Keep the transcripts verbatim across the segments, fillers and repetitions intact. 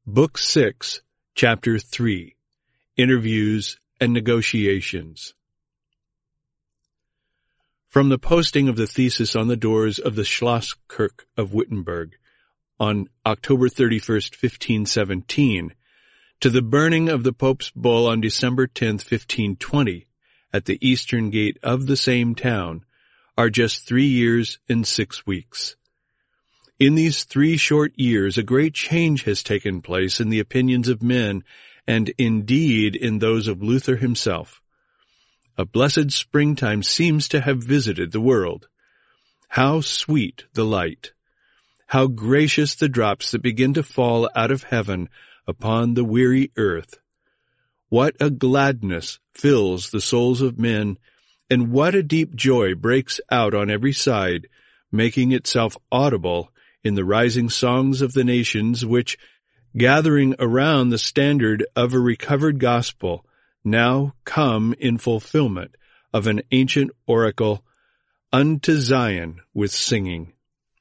Book six, Chapter three, Interviews and Negotiations. From the posting of the thesis on the doors of the Schlosskirche of Wittenberg on October thirty-first, fifteen seventeen, to the burning of the Pope's bull on December tenth, fifteen twenty, at the eastern gate of the same town, are just three years and six weeks. In these three short years, a great change has taken place in the opinions of men, and indeed in those of Luther himself. A blessed springtime seems to have visited the world. How sweet the light! How gracious the drops that begin to fall out of heaven upon the weary earth! What a gladness fills the souls of men, and what a deep joy breaks out on every side, making itself audible in the rising songs of the nations which, gathering around the standard of a recovered gospel, now come in fulfillment of an ancient oracle, unto Zion with singing.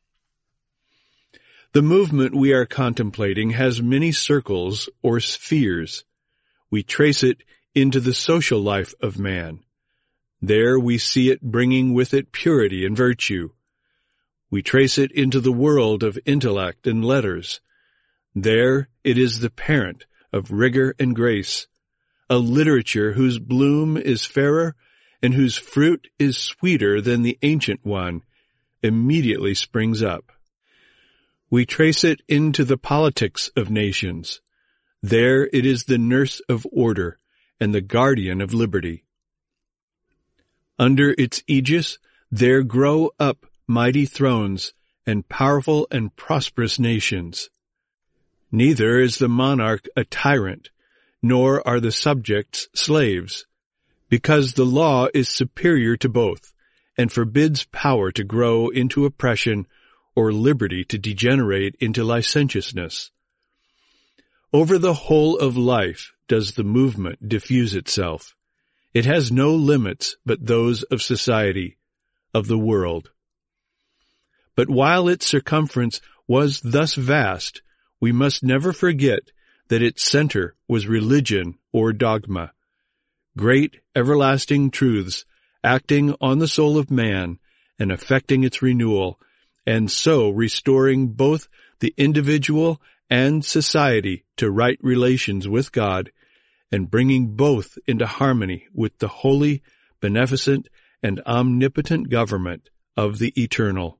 The movement we are contemplating has many circles or spheres. We trace it into the social life of man. There we see it bringing with it purity and virtue. We trace it into the world of intellect and letters. There it is the parent of rigor and grace, a literature whose bloom is fairer and whose fruit is sweeter than the ancient one, immediately springs up. We trace it into the politics of nations. There it is the nurse of order and the guardian of liberty. Under its aegis there grow up mighty thrones and powerful and prosperous nations. Neither is the monarch a tyrant, nor are the subjects slaves, because the law is superior to both, and forbids power to grow into oppression or liberty to degenerate into licentiousness. Over the whole of life does the movement diffuse itself. It has no limits but those of society, of the world. But while its circumference was thus vast, we must never forget that its center was religion or dogma, great everlasting truths acting on the soul of man and affecting its renewal, and so restoring both the individual and society to right relations with God, and bringing both into harmony with the holy, beneficent, and omnipotent government of the Eternal.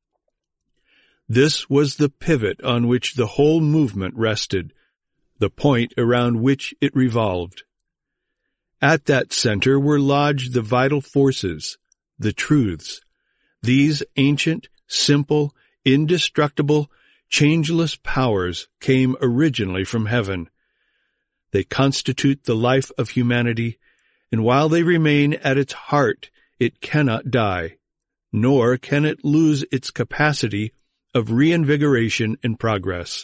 This was the pivot on which the whole movement rested, the point around which it revolved. At that center were lodged the vital forces, the truths. These ancient, simple, indestructible, changeless powers came originally from heaven. They constitute the life of humanity, and while they remain at its heart, it cannot die, nor can it lose its capacity of reinvigoration and progress.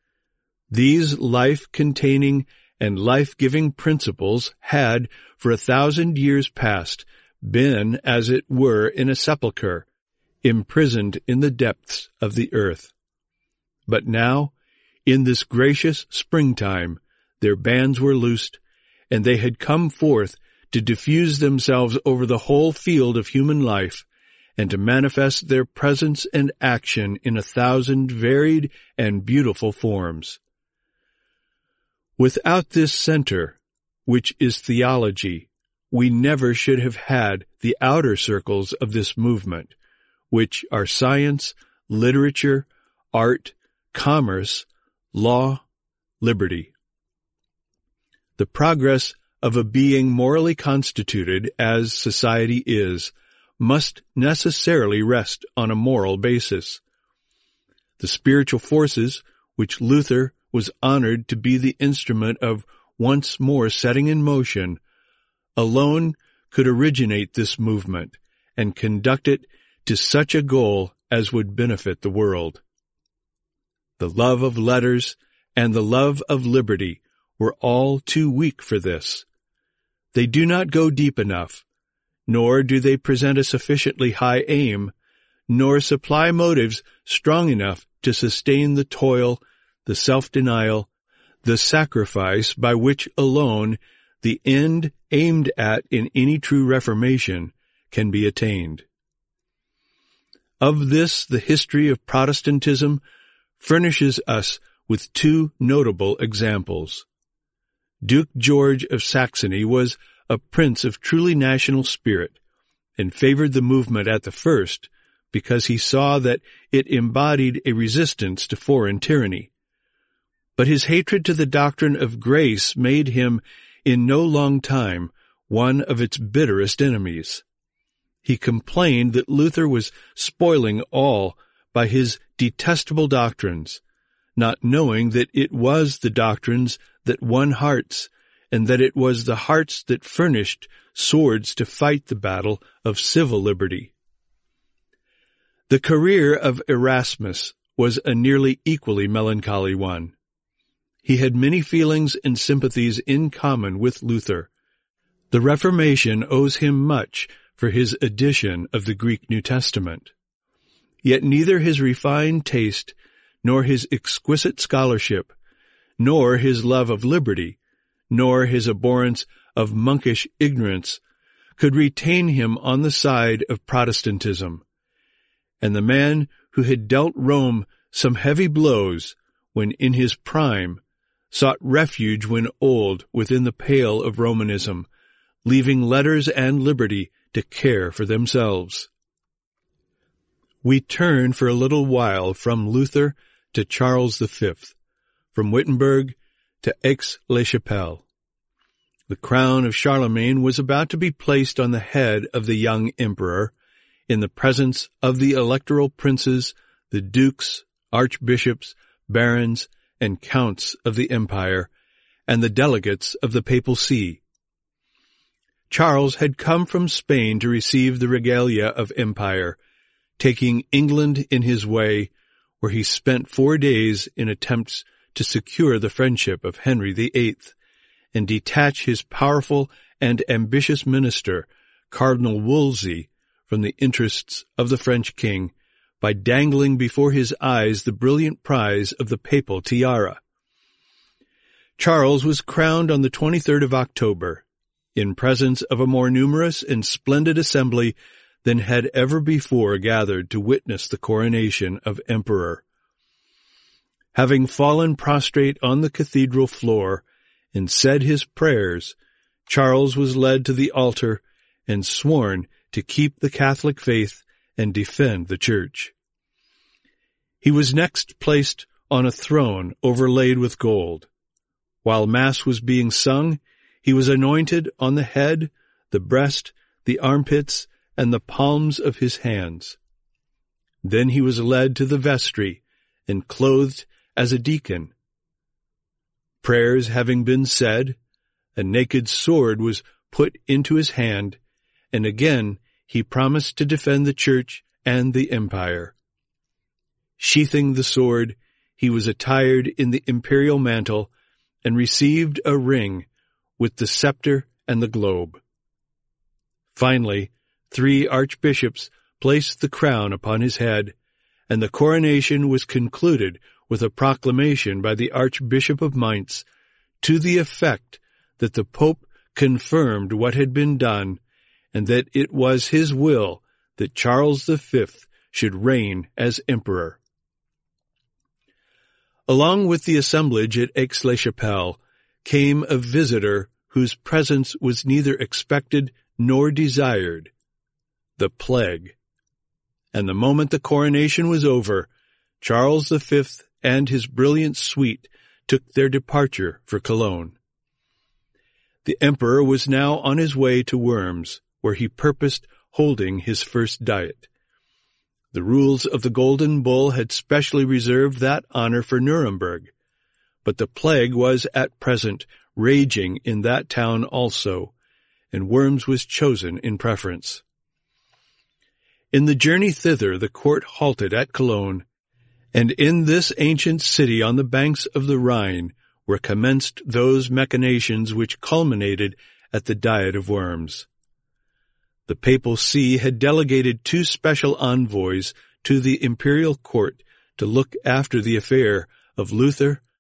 These life-containing and life-giving principles had, for a thousand years past, been, as it were, in a sepulchre, imprisoned in the depths of the earth. But now, in this gracious springtime, their bands were loosed, and they had come forth to diffuse themselves over the whole field of human life, and to manifest their presence and action in a thousand varied and beautiful forms. Without this center, which is theology, we never should have had the outer circles of this movement, which are science, literature, art, commerce, law, liberty. The progress of a being morally constituted, as society is, must necessarily rest on a moral basis. The spiritual forces, which Luther was honored to be the instrument of once more setting in motion, alone could originate this movement and conduct it to such a goal as would benefit the world. The love of letters and the love of liberty were all too weak for this. They do not go deep enough, nor do they present a sufficiently high aim, nor supply motives strong enough to sustain the toil, the self-denial, the sacrifice by which alone the end aimed at in any true reformation can be attained. Of this, the history of Protestantism furnishes us with two notable examples. Duke George of Saxony was a prince of truly national spirit, and favored the movement at the first because he saw that it embodied a resistance to foreign tyranny. But his hatred to the doctrine of grace made him, in no long time, one of its bitterest enemies. He complained that Luther was spoiling all by his detestable doctrines, not knowing that it was the doctrines that won hearts, and that it was the hearts that furnished swords to fight the battle of civil liberty. The career of Erasmus was a nearly equally melancholy one. He had many feelings and sympathies in common with Luther. The Reformation owes him much for his edition of the Greek New Testament. Yet neither his refined taste, nor his exquisite scholarship, nor his love of liberty, nor his abhorrence of monkish ignorance could retain him on the side of Protestantism. And the man who had dealt Rome some heavy blows when in his prime sought refuge when old within the pale of Romanism, leaving letters and liberty to care for themselves. We turn for a little while from Luther to Charles the Fifth, from Wittenberg to Aix-la-Chapelle. The crown of Charlemagne was about to be placed on the head of the young emperor, in the presence of the electoral princes, the dukes, archbishops, barons, and counts of the empire, and the delegates of the papal see. Charles had come from Spain to receive the regalia of empire, taking England in his way, where he spent four days in attempts to secure the friendship of Henry the Eighth, and detach his powerful and ambitious minister, Cardinal Wolsey, from the interests of the French king by dangling before his eyes the brilliant prize of the papal tiara. Charles was crowned on the twenty-third of October, in presence of a more numerous and splendid assembly than had ever before gathered to witness the coronation of emperor. Having fallen prostrate on the cathedral floor and said his prayers, Charles was led to the altar and sworn to keep the Catholic faith and defend the Church. He was next placed on a throne overlaid with gold. While Mass was being sung, he was anointed on the head, the breast, the armpits, and the palms of his hands. Then he was led to the vestry and clothed as a deacon. Prayers having been said, a naked sword was put into his hand, and again he promised to defend the Church and the empire. Sheathing the sword, he was attired in the imperial mantle and received a ring with the scepter and the globe. Finally, three archbishops placed the crown upon his head, and the coronation was concluded with a proclamation by the Archbishop of Mainz to the effect that the Pope confirmed what had been done, and that it was his will that Charles the Fifth should reign as emperor. Along with the assemblage at Aix-la-Chapelle came a visitor whose presence was neither expected nor desired, the plague. And the moment the coronation was over, Charles the Fifth and his brilliant suite took their departure for Cologne. The emperor was now on his way to Worms, where he purposed holding his first diet. The rules of the Golden Bull had specially reserved that honor for Nuremberg, but the plague was at present raging in that town also, and Worms was chosen in preference. In the journey thither the court halted at Cologne, and in this ancient city on the banks of the Rhine were commenced those machinations which culminated at the Diet of Worms. The Papal See had delegated two special envoys to the imperial court to look after the affair of Luther,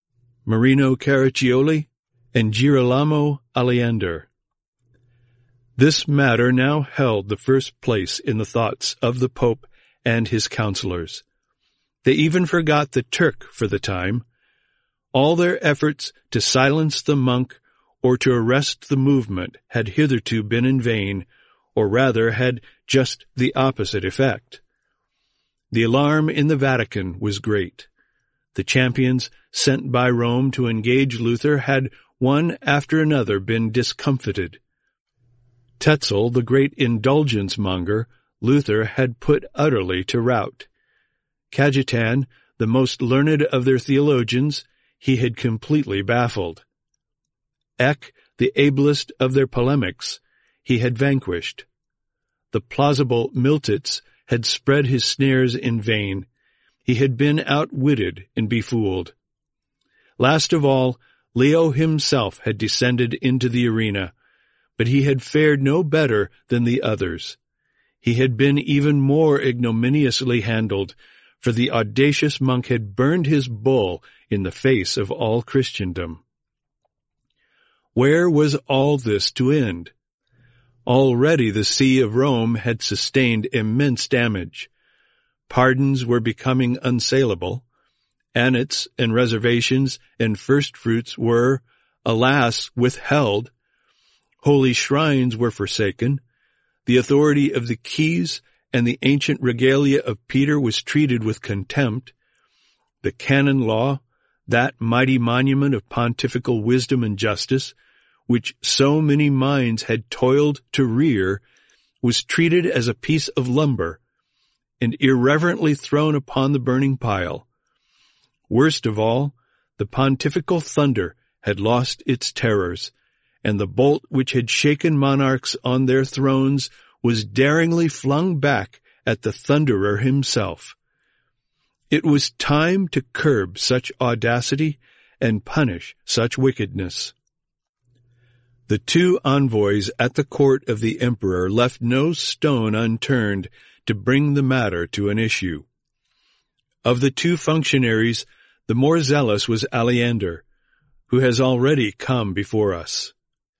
Marino Caraccioli, and Girolamo Aleander. This matter now held the first place in the thoughts of the Pope and his counselors. They even forgot the Turk for the time. All their efforts to silence the monk or to arrest the movement had hitherto been in vain, or rather had just the opposite effect. The alarm in the Vatican was great. The champions sent by Rome to engage Luther had one after another been discomfited. Tetzel, the great indulgence-monger, Luther had put utterly to rout. Cajetan, the most learned of their theologians, he had completely baffled. Eck, the ablest of their polemics, he had vanquished. The plausible Miltitz had spread his snares in vain. He had been outwitted and befooled. Last of all, Leo himself had descended into the arena, but he had fared no better than the others. He had been even more ignominiously handled, for the audacious monk had burned his bull in the face of all Christendom. Where was all this to end? Already the See of Rome had sustained immense damage. Pardons were becoming unsaleable. Annats and reservations and first-fruits were, alas, withheld. Holy shrines were forsaken. The authority of the keys and the ancient regalia of Peter was treated with contempt. The canon law, that mighty monument of pontifical wisdom and justice, which so many minds had toiled to rear, was treated as a piece of lumber, and irreverently thrown upon the burning pile. Worst of all, the pontifical thunder had lost its terrors, and the bolt which had shaken monarchs on their thrones was daringly flung back at the thunderer himself. It was time to curb such audacity and punish such wickedness. The two envoys at the court of the emperor left no stone unturned to bring the matter to an issue. Of the two functionaries, the more zealous was Aleander, who has already come before us.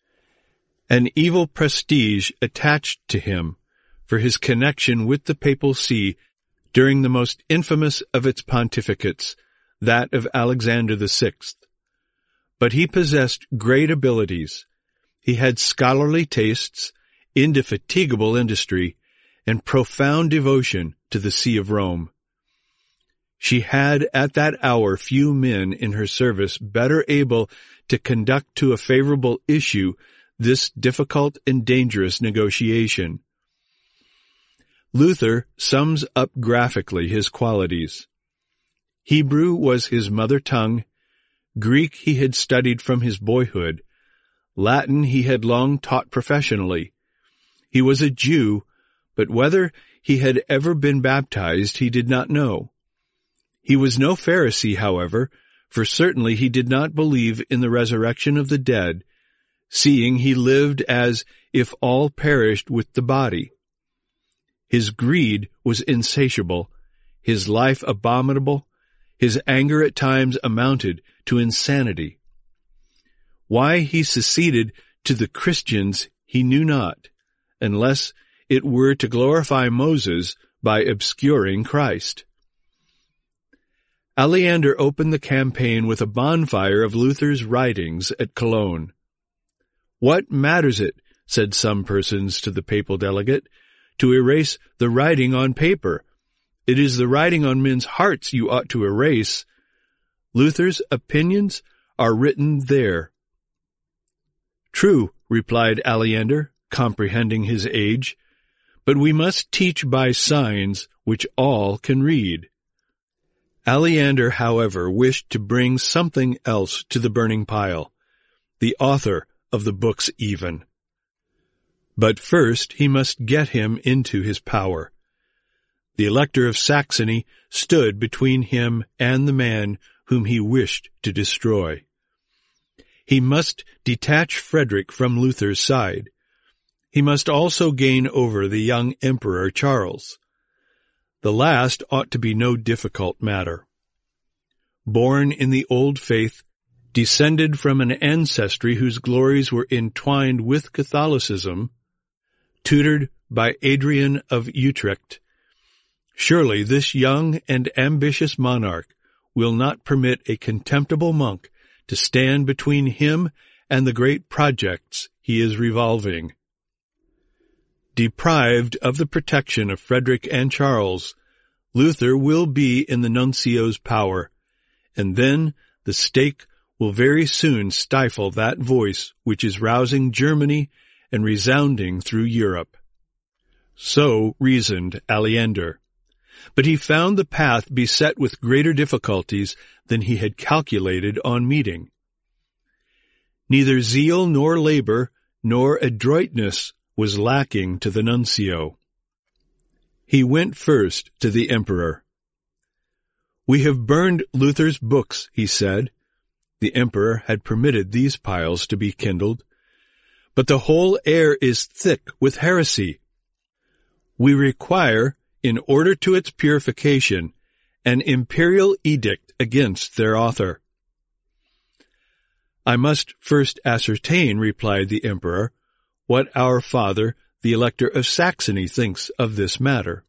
An evil prestige attached to him for his connection with the papal see during the most infamous of its pontificates, that of Alexander the Sixth. But he possessed great abilities. He had scholarly tastes, indefatigable industry, and profound devotion to the See of Rome. She had at that hour few men in her service better able to conduct to a favorable issue this difficult and dangerous negotiation. Luther sums up graphically his qualities. Hebrew was his mother tongue, Greek he had studied from his boyhood, Latin he had long taught professionally. He was a Jew, but whether he had ever been baptized he did not know. He was no Pharisee, however, for certainly he did not believe in the resurrection of the dead, seeing he lived as if all perished with the body. His greed was insatiable, his life abominable, his anger at times amounted to insanity. Why he seceded to the Christians he knew not, unless it were to glorify Moses by obscuring Christ. Aleander opened the campaign with a bonfire of Luther's writings at Cologne. "What matters it," said some persons to the papal delegate, "to erase the writing on paper? It is the writing on men's hearts you ought to erase. Luther's opinions are written there." "True," replied Aleander, comprehending his age, "but we must teach by signs which all can read." Aleander, however, wished to bring something else to the burning pile, the author of the books even. But first he must get him into his power. The Elector of Saxony stood between him and the man whom he wished to destroy. He must detach Frederick from Luther's side. He must also gain over the young Emperor Charles. The last ought to be no difficult matter. Born in the old faith descended from an ancestry whose glories were entwined with Catholicism, tutored by Adrian of Utrecht, surely this young and ambitious monarch will not permit a contemptible monk to stand between him and the great projects he is revolving. Deprived of the protection of Frederick and Charles, Luther will be in the nuncio's power, and then the stake will very soon stifle that voice which is rousing Germany and resounding through Europe. So reasoned Aleander. But he found the path beset with greater difficulties than he had calculated on meeting. Neither zeal nor labor nor adroitness was lacking to the nuncio. He went first to the emperor. "We have burned Luther's books," he said. The emperor had permitted these piles to be kindled. "But the whole air is thick with heresy. We require, in order to its purification, an imperial edict against their author." "I must first ascertain," replied the emperor, "what our father, the Elector of Saxony, thinks of this matter."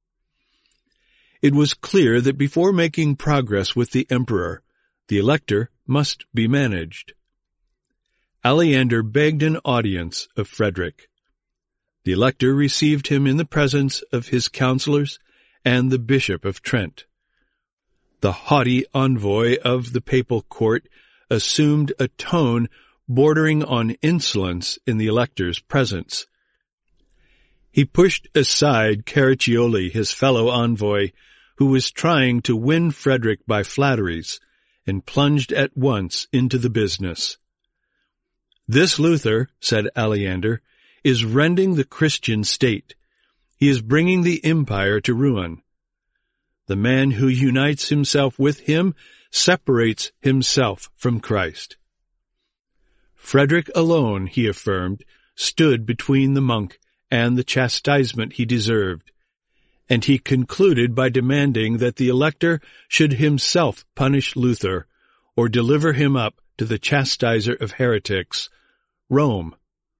It was clear that before making progress with the emperor, the elector must be managed. Aleander begged an audience of Frederick. The elector received him in the presence of his counselors and the Bishop of Trent. The haughty envoy of the papal court assumed a tone bordering on insolence in the elector's presence. He pushed aside Caraccioli, his fellow envoy, who was trying to win Frederick by flatteries, and plunged at once into the business. "This Luther," said Aleander, "is rending the Christian state. He is bringing the empire to ruin. The man who unites himself with him separates himself from Christ." Frederick alone, he affirmed, stood between the monk and the chastisement he deserved, and he concluded by demanding that the elector should himself punish Luther, or deliver him up to the chastiser of heretics, Rome.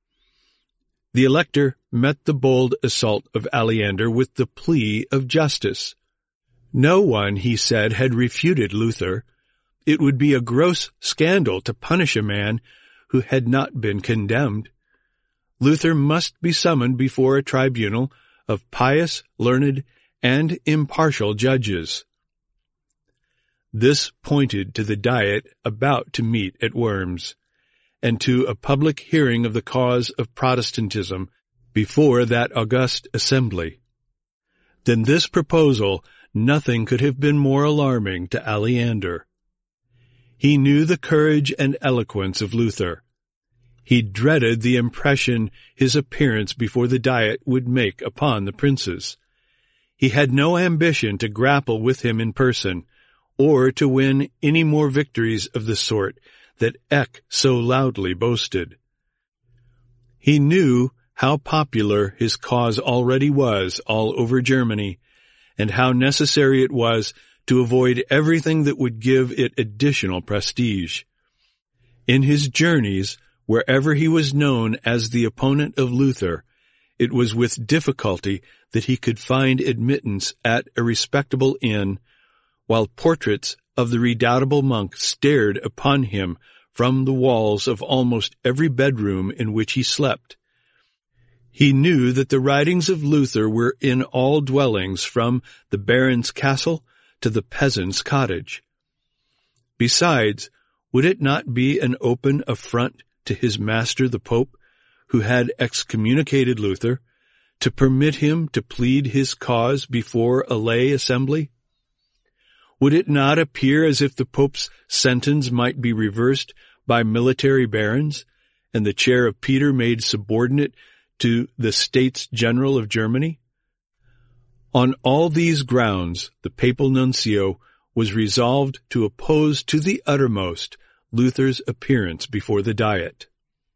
The elector met the bold assault of Aleander with the plea of justice. No one, he said, had refuted Luther. It would be a gross scandal to punish a man who had not been condemned. Luther must be summoned before a tribunal of pious, learned, and impartial judges. This pointed to the Diet about to meet at Worms, and to a public hearing of the cause of Protestantism before that august assembly. Than this proposal, nothing could have been more alarming to Aleander. He knew the courage and eloquence of Luther. He dreaded the impression his appearance before the Diet would make upon the princes. He had no ambition to grapple with him in person, or to win any more victories of the sort that Eck so loudly boasted. He knew how popular his cause already was all over Germany, and how necessary it was to avoid everything that would give it additional prestige. In his journeys, wherever he was known as the opponent of Luther, it was with difficulty that he could find admittance at a respectable inn, while portraits of the redoubtable monk stared upon him from the walls of almost every bedroom in which he slept. He knew that the writings of Luther were in all dwellings, from the baron's castle to the peasant's cottage. Besides, would it not be an open affront to his master the Pope, who had excommunicated Luther, to permit him to plead his cause before a lay assembly? Would it not appear as if the Pope's sentence might be reversed by military barons, and the chair of Peter made subordinate to the States General of Germany? On all these grounds, the papal nuncio was resolved to oppose to the uttermost Luther's appearance before the Diet.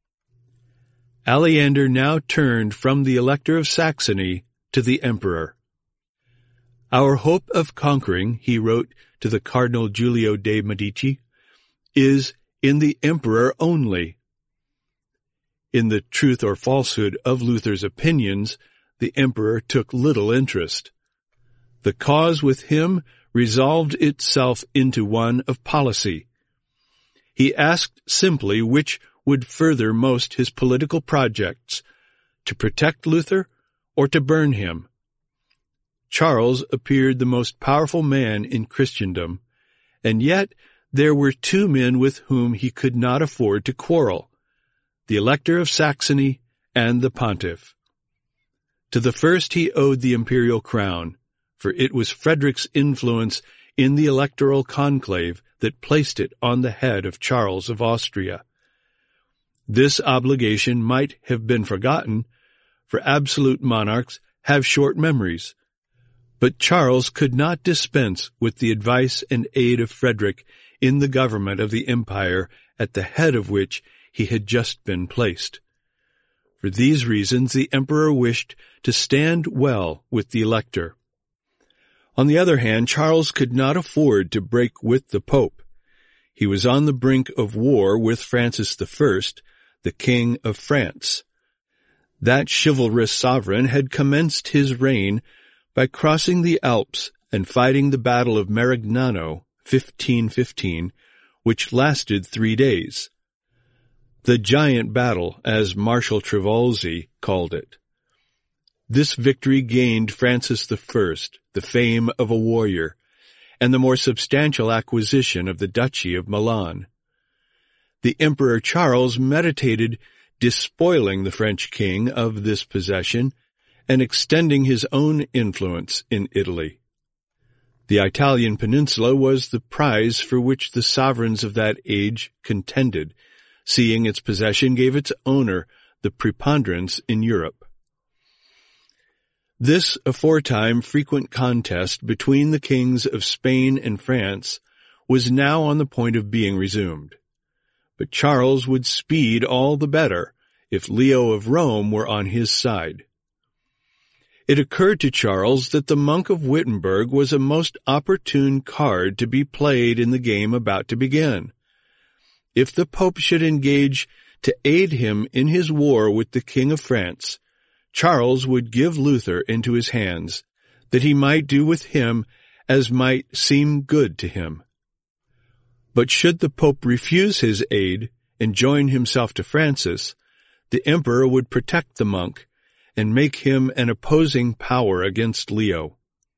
Aleander now turned from the Elector of Saxony to the Emperor. "Our hope of conquering," he wrote to the Cardinal Giulio de' Medici, "is in the emperor only. In the truth or falsehood of Luther's opinions, the emperor took little interest. The cause with him resolved itself into one of policy. He asked simply which would further most his political projects, to protect Luther or to burn him. Charles appeared the most powerful man in Christendom, and yet there were two men with whom he could not afford to quarrel, the Elector of Saxony and the Pontiff. To the first he owed the imperial crown, for it was Frederick's influence in the electoral conclave that placed it on the head of Charles of Austria. This obligation might have been forgotten, for absolute monarchs have short memories. But Charles could not dispense with the advice and aid of Frederick in the government of the empire at the head of which he had just been placed. For these reasons the emperor wished to stand well with the elector. On the other hand, Charles could not afford to break with the Pope. He was on the brink of war with Francis the First, the King of France. That chivalrous sovereign had commenced his reign by crossing the Alps and fighting the Battle of Marignano, fifteen fifteen, which lasted three days. The giant battle, as Marshal Trivulzio called it. This victory gained Francis the First the fame of a warrior, and the more substantial acquisition of the Duchy of Milan. The Emperor Charles meditated despoiling the French king of this possession and extending his own influence in Italy. The Italian peninsula was the prize for which the sovereigns of that age contended, seeing its possession gave its owner the preponderance in Europe. This aforetime frequent contest between the kings of Spain and France was now on the point of being resumed. But Charles would speed all the better if Leo of Rome were on his side. It occurred to Charles that the monk of Wittenberg was a most opportune card to be played in the game about to begin. If the Pope should engage to aid him in his war with the King of France, Charles would give Luther into his hands, that he might do with him as might seem good to him. But should the Pope refuse his aid and join himself to Francis, the emperor would protect the monk and make him an opposing power against Leo.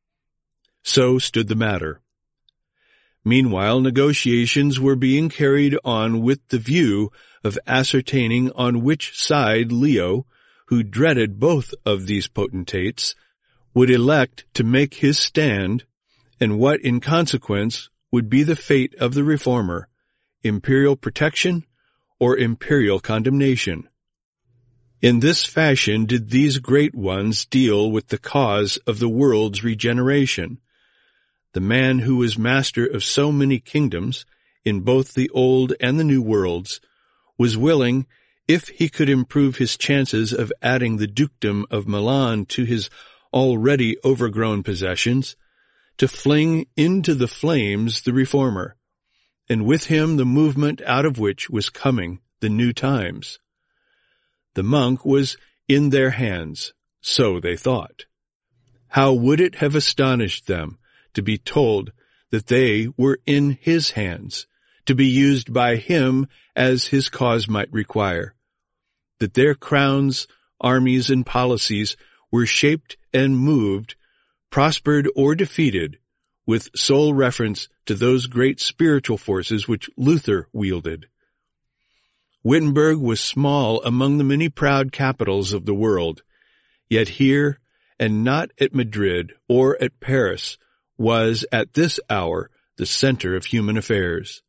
So stood the matter. Meanwhile, negotiations were being carried on with the view of ascertaining on which side Leo, who dreaded both of these potentates, would elect to make his stand, and what in consequence would be the fate of the reformer, imperial protection or imperial condemnation. In this fashion did these great ones deal with the cause of the world's regeneration. The man who was master of so many kingdoms, in both the old and the new worlds, was willing, if he could improve his chances of adding the dukedom of Milan to his already overgrown possessions, to fling into the flames the reformer, and with him the movement out of which was coming the new times. The monk was in their hands, so they thought. How would it have astonished them to be told that they were in his hands, to be used by him as his cause might require, that their crowns, armies, and policies were shaped and moved, prospered or defeated, with sole reference to those great spiritual forces which Luther wielded. Wittenberg was small among the many proud capitals of the world, yet here, and not at Madrid or at Paris, was at this hour the center of human affairs.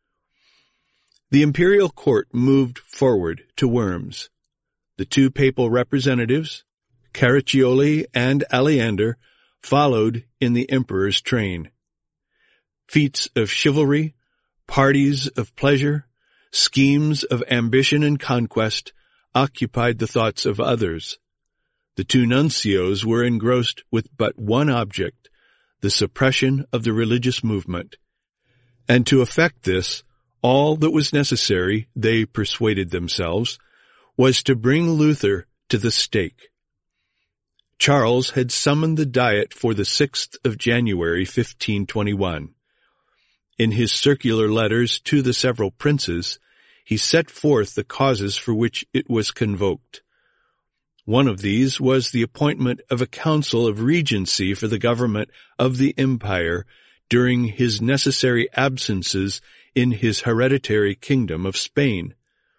The imperial court moved forward to Worms. The two papal representatives, Caraccioli and Aleander, followed in the emperor's train. Feats of chivalry, parties of pleasure, schemes of ambition and conquest occupied the thoughts of others. The two nuncios were engrossed with but one object, the suppression of the religious movement. And to effect this, All that was necessary, they persuaded themselves, was to bring Luther to the stake. Charles had summoned the Diet for the sixth of January, fifteen twenty-one. In his circular letters to the several princes, he set forth the causes for which it was convoked. One of these was the appointment of a council of regency for the government of the empire during his necessary absences in his hereditary kingdom of Spain.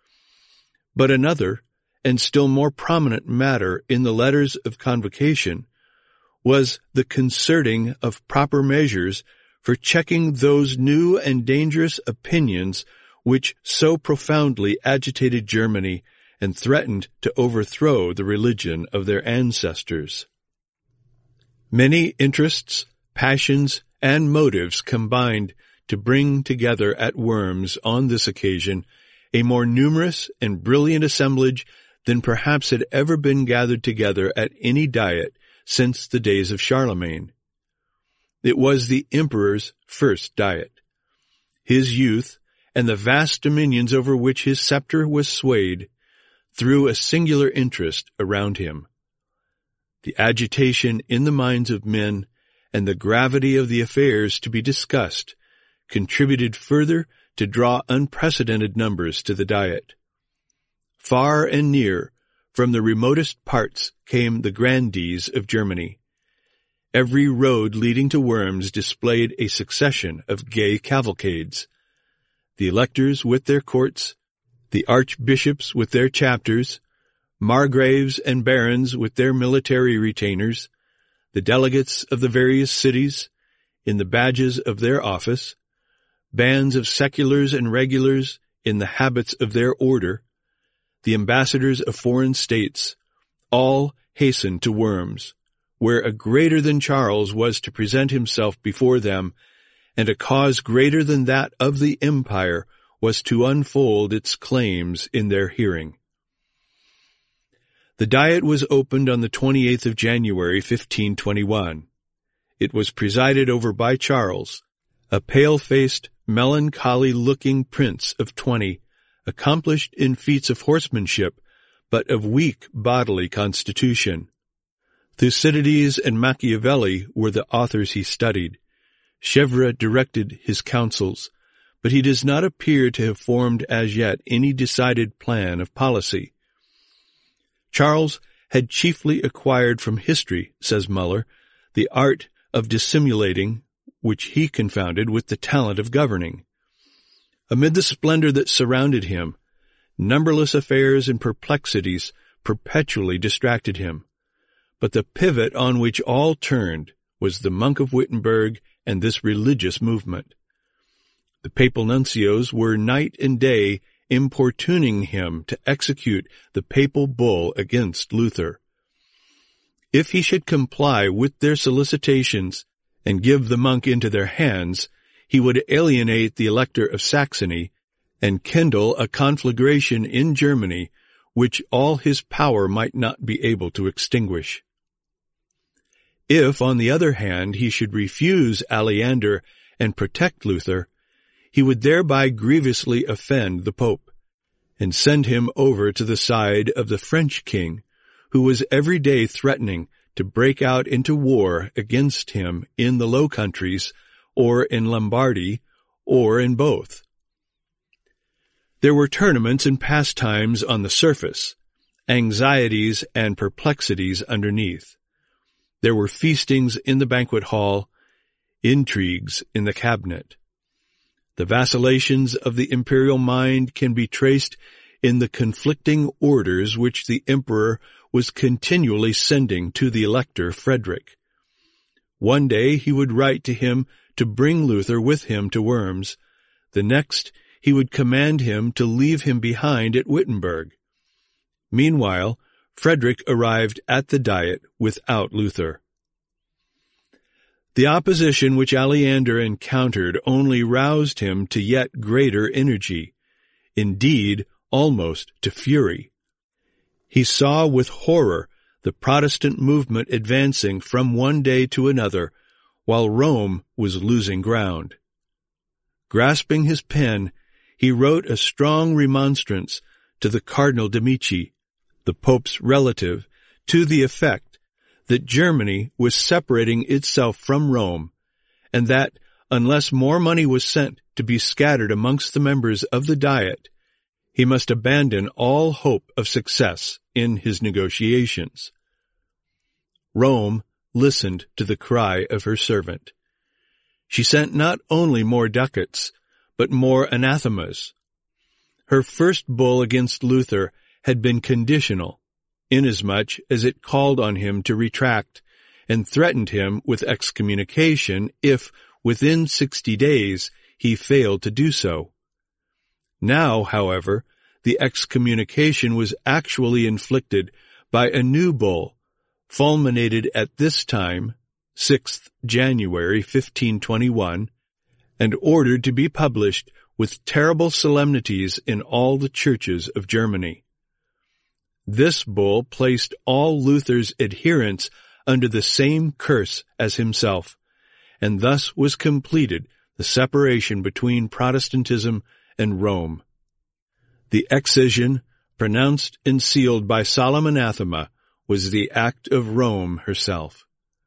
But another, and still more prominent matter in the letters of convocation, was the concerting of proper measures for checking those new and dangerous opinions which so profoundly agitated Germany and threatened to overthrow the religion of their ancestors. Many interests, passions, and motives combined to bring together at Worms on this occasion a more numerous and brilliant assemblage than perhaps had ever been gathered together at any diet since the days of Charlemagne. It was the emperor's first diet. His youth, and the vast dominions over which his scepter was swayed, threw a singular interest around him. The agitation in the minds of men and the gravity of the affairs to be discussed contributed further to draw unprecedented numbers to the diet. Far and near, from the remotest parts, came the grandees of Germany. Every road leading to Worms displayed a succession of gay cavalcades. The electors with their courts, the archbishops with their chapters, margraves and barons with their military retainers, the delegates of the various cities, in the badges of their office, bands of seculars and regulars in the habits of their order, the ambassadors of foreign states, all hastened to Worms, where a greater than Charles was to present himself before them, and a cause greater than that of the empire was to unfold its claims in their hearing. The diet was opened on the twenty-eighth of January, fifteen twenty-one. It was presided over by Charles, a pale-faced, melancholy-looking prince of twenty, accomplished in feats of horsemanship, but of weak bodily constitution. Thucydides and Machiavelli were the authors he studied. Chevreul directed his counsels, but he does not appear to have formed as yet any decided plan of policy. Charles had chiefly acquired from history, says Muller, the art of dissimulating, which he confounded with the talent of governing. Amid the splendor that surrounded him, numberless affairs and perplexities perpetually distracted him. But the pivot on which all turned was the monk of Wittenberg and this religious movement. The papal nuncios were night and day importuning him to execute the papal bull against Luther. If he should comply with their solicitations and give the monk into their hands, he would alienate the Elector of Saxony and kindle a conflagration in Germany which all his power might not be able to extinguish. If, on the other hand, he should refuse Aleander and protect Luther, he would thereby grievously offend the Pope, and send him over to the side of the French king, who was every day threatening to break out into war against him in the Low Countries, or in Lombardy, or in both. There were tournaments and pastimes on the surface, anxieties and perplexities underneath. There were feastings in the banquet hall, intrigues in the cabinet. The vacillations of the imperial mind can be traced in the conflicting orders which the emperor was continually sending to the elector Frederick. One day he would write to him to bring Luther with him to Worms. The next he would command him to leave him behind at Wittenberg. Meanwhile, Frederick arrived at the Diet without Luther. The opposition which Aleander encountered only roused him to yet greater energy, indeed, almost to fury. He saw with horror the Protestant movement advancing from one day to another, while Rome was losing ground. Grasping his pen, he wrote a strong remonstrance to the Cardinal de' Medici, the Pope's relative, to the effect that Germany was separating itself from Rome, and that, unless more money was sent to be scattered amongst the members of the Diet, he must abandon all hope of success in his negotiations. Rome listened to the cry of her servant. She sent not only more ducats, but more anathemas. Her first bull against Luther had been conditional, inasmuch as it called on him to retract and threatened him with excommunication if, within sixty days, he failed to do so. Now, however, the excommunication was actually inflicted by a new bull, fulminated at this time, sixth January fifteen twenty-one, and ordered to be published with terrible solemnities in all the churches of Germany. This bull placed all Luther's adherents under the same curse as himself, and thus was completed the separation between Protestantism and Rome. The excision, pronounced and sealed by solemn anathema, was the act of Rome herself.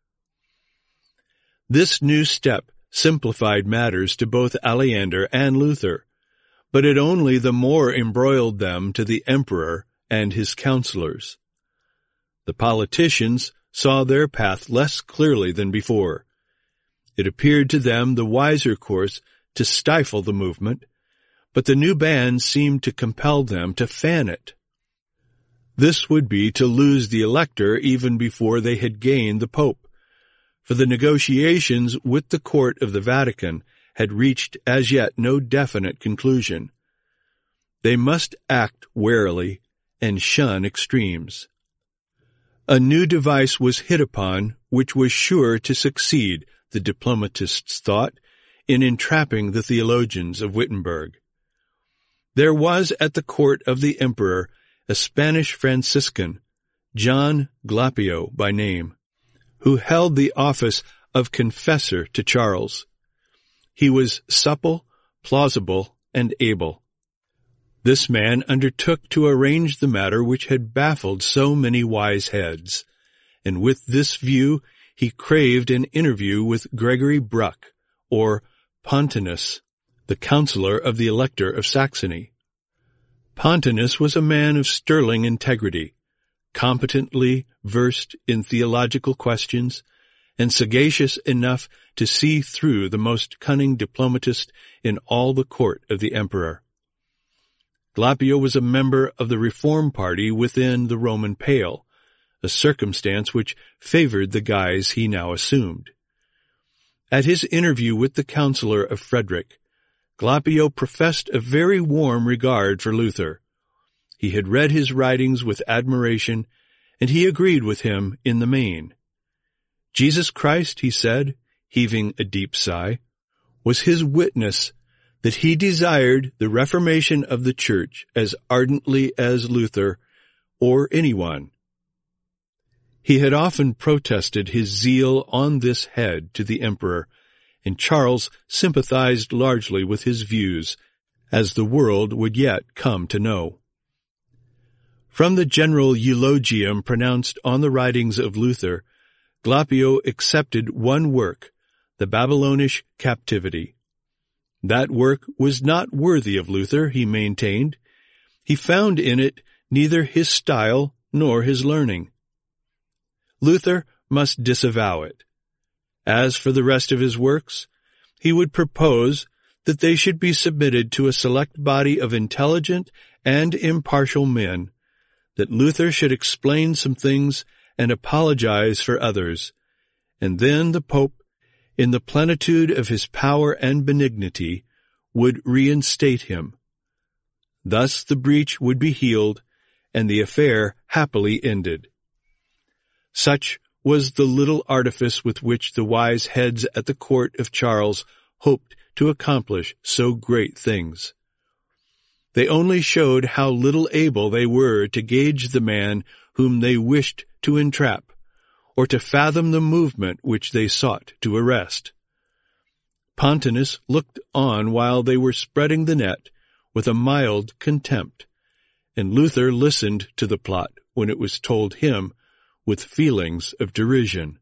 This new step simplified matters to both Aleander and Luther, but it only the more embroiled them to the emperor and his counselors. The politicians saw their path less clearly than before. It appeared to them the wiser course to stifle the movement, but the new band seemed to compel them to fan it. This would be to lose the elector even before they had gained the Pope, for the negotiations with the court of the Vatican had reached as yet no definite conclusion. They must act warily and shun extremes. A new device was hit upon which was sure to succeed, the diplomatists thought, in entrapping the theologians of Wittenberg. There was at the court of the emperor a Spanish Franciscan, John Glapio by name, who held the office of confessor to Charles. He was supple, plausible, and able. This man undertook to arrange the matter which had baffled so many wise heads, and with this view he craved an interview with Gregory Bruck, or Pontanus, the counselor of the Elector of Saxony. Pontanus was a man of sterling integrity, competently versed in theological questions, and sagacious enough to see through the most cunning diplomatist in all the court of the emperor. Glapio was a member of the Reform party within the Roman Pale, a circumstance which favored the guise he now assumed. At his interview with the counselor of Frederick, Glapio professed a very warm regard for Luther. He had read his writings with admiration, and he agreed with him in the main. Jesus Christ, he said, heaving a deep sigh, was his witness that he desired the reformation of the Church as ardently as Luther or anyone. He had often protested his zeal on this head to the emperor, and Charles sympathized largely with his views, as the world would yet come to know. From the general eulogium pronounced on the writings of Luther, Glapio accepted one work, the Babylonish Captivity. That work was not worthy of Luther, he maintained. He found in it neither his style nor his learning. Luther must disavow it. As for the rest of his works, he would propose that they should be submitted to a select body of intelligent and impartial men, that Luther should explain some things and apologize for others, and then the Pope, in the plenitude of his power and benignity, would reinstate him. Thus the breach would be healed, and the affair happily ended. Such was the little artifice with which the wise heads at the court of Charles hoped to accomplish so great things. They only showed how little able they were to gauge the man whom they wished to entrap, or to fathom the movement which they sought to arrest. Pontanus looked on while they were spreading the net, with a mild contempt, and Luther listened to the plot when it was told him with feelings of derision.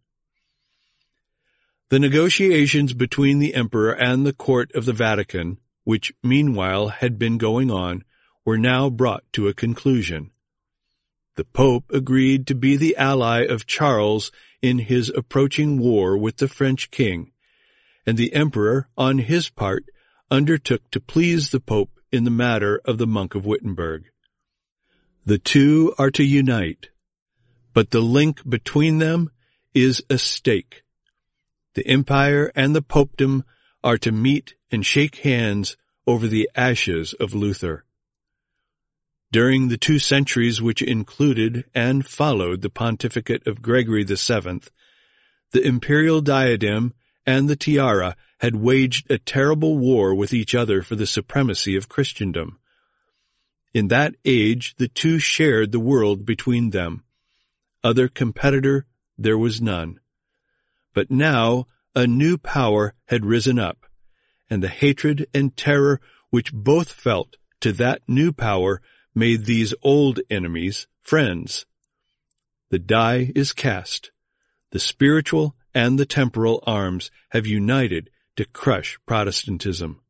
The negotiations between the emperor and the court of the Vatican, which meanwhile had been going on, were now brought to a conclusion. The Pope agreed to be the ally of Charles in his approaching war with the French king, and the emperor, on his part, undertook to please the Pope in the matter of the monk of Wittenberg. The two are to unite, but the link between them is a stake. The empire and the popedom are to meet and shake hands over the ashes of Luther. During the two centuries which included and followed the pontificate of Gregory the Seventh, the imperial diadem and the tiara had waged a terrible war with each other for the supremacy of Christendom. In that age the two shared the world between them. Other competitor there was none. But now a new power had risen up, and the hatred and terror which both felt to that new power made these old enemies friends. The die is cast. The spiritual and the temporal arms have united to crush Protestantism.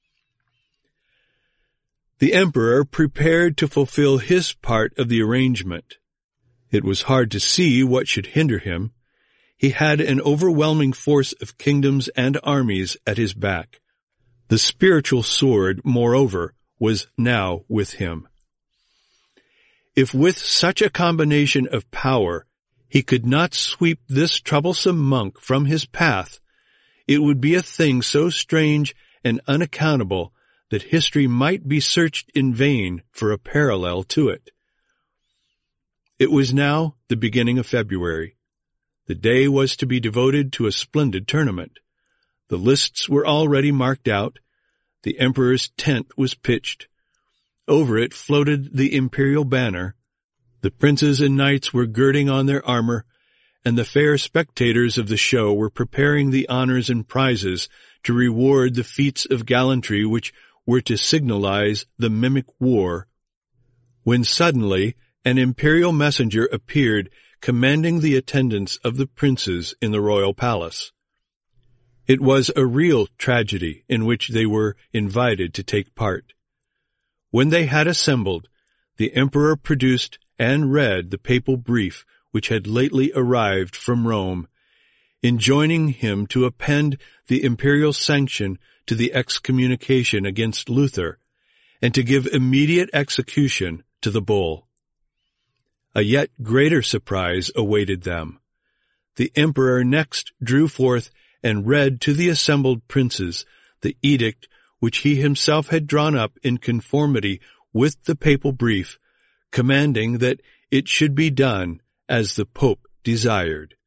The emperor prepared to fulfill his part of the arrangement. It was hard to see what should hinder him. He had an overwhelming force of kingdoms and armies at his back. The spiritual sword, moreover, was now with him. If with such a combination of power he could not sweep this troublesome monk from his path, it would be a thing so strange and unaccountable that history might be searched in vain for a parallel to it. It was now the beginning of February. The day was to be devoted to a splendid tournament. The lists were already marked out. The emperor's tent was pitched. Over it floated the imperial banner. The princes and knights were girding on their armor, and the fair spectators of the show were preparing the honors and prizes to reward the feats of gallantry which were to signalize the mimic war, when suddenly an imperial messenger appeared commanding the attendance of the princes in the royal palace. It was a real tragedy in which they were invited to take part. When they had assembled, the emperor produced and read the papal brief which had lately arrived from Rome, enjoining him to append the imperial sanction to the excommunication against Luther, and to give immediate execution to the bull. A yet greater surprise awaited them. The emperor next drew forth and read to the assembled princes the edict which he himself had drawn up in conformity with the papal brief, commanding that it should be done as the Pope desired.